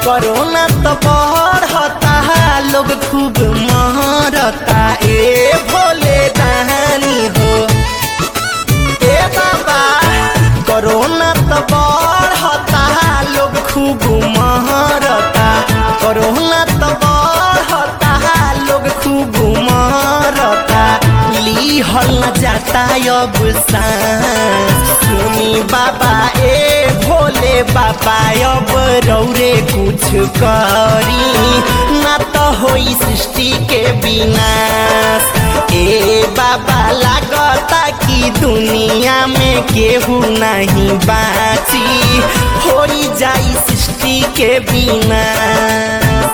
Corona तो बढ़ता लोग खूब मरता ए भोले दानी हो ए बाबा। कोरोना तो बढ़ता लोग खूब मरता कोरोना तो बढ़ता लोग खूब मरता लीहल न जाता अब सांस। सुनी बाबा ए भोले बाबा अब रौरे कुछ करी ना तो होई सृष्टि के विनाश। ए बाबा लागता कि दुनिया में केहू नहीं बाची होई जाई सृष्टि के विनाश।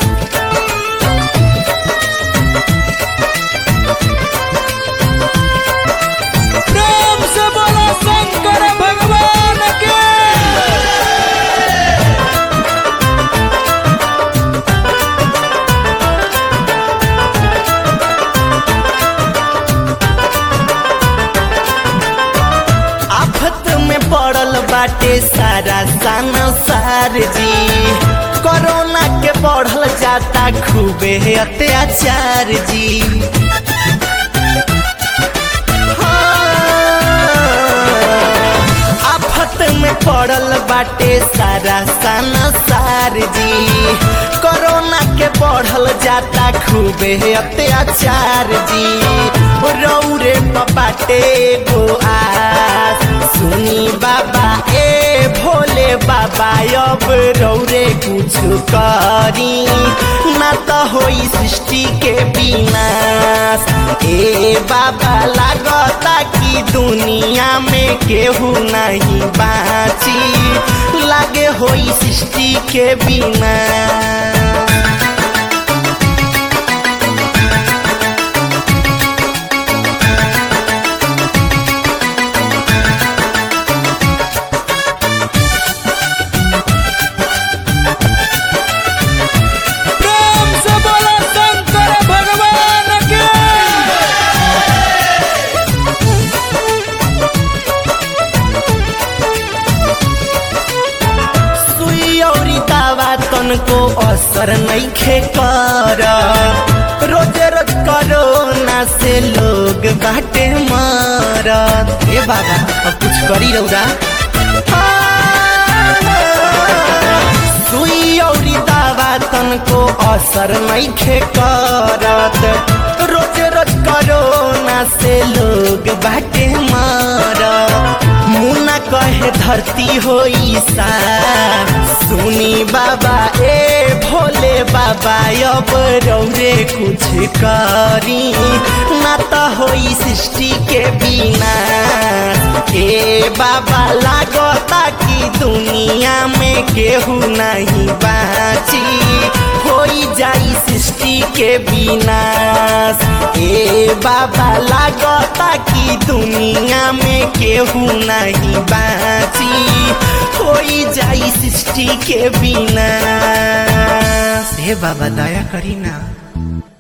पड़ल बाटे सारा संसार जी कोरोना के बढ़ल जाता खूबे अत्याचार जी। आफत में पड़ल बाटे सारा संसार जी कोरोना के बढ़ल जाता खूबे अत्याचार जी। रौरे बाटे गो आस सुनी बाबा ए भोले बाबा अब रौरे कुछ करी ना तो होई सृष्टि के विनाश। ए बाबा लागता कि दुनिया में केहू नहीं बाची लागे होई सृष्टि के विनाश। को असर नहीं खे कर रोज रोज कोरोना से लोग बाटे मरत। ए बाबा अब कुछ करी रौरा। सुई और दवा तन को असर नहीं खे करत रोज रोज कोरोना से लोग बाटे मरत। मुना कहे धरती होई सा सुनी बाबा ए भोले बाबा अब रौरे कुछ करी ना तो होई सृष्टि के विनाश। ए बाबा लागता कि दुनिया में केहू नहीं बाची होई जाई सृष्टि के विनाश। ए बाबा लागता कि दुनिया में केहू नहीं बाची होई जाई सृष्टि के विनाश। हे बाबा दया करी ना।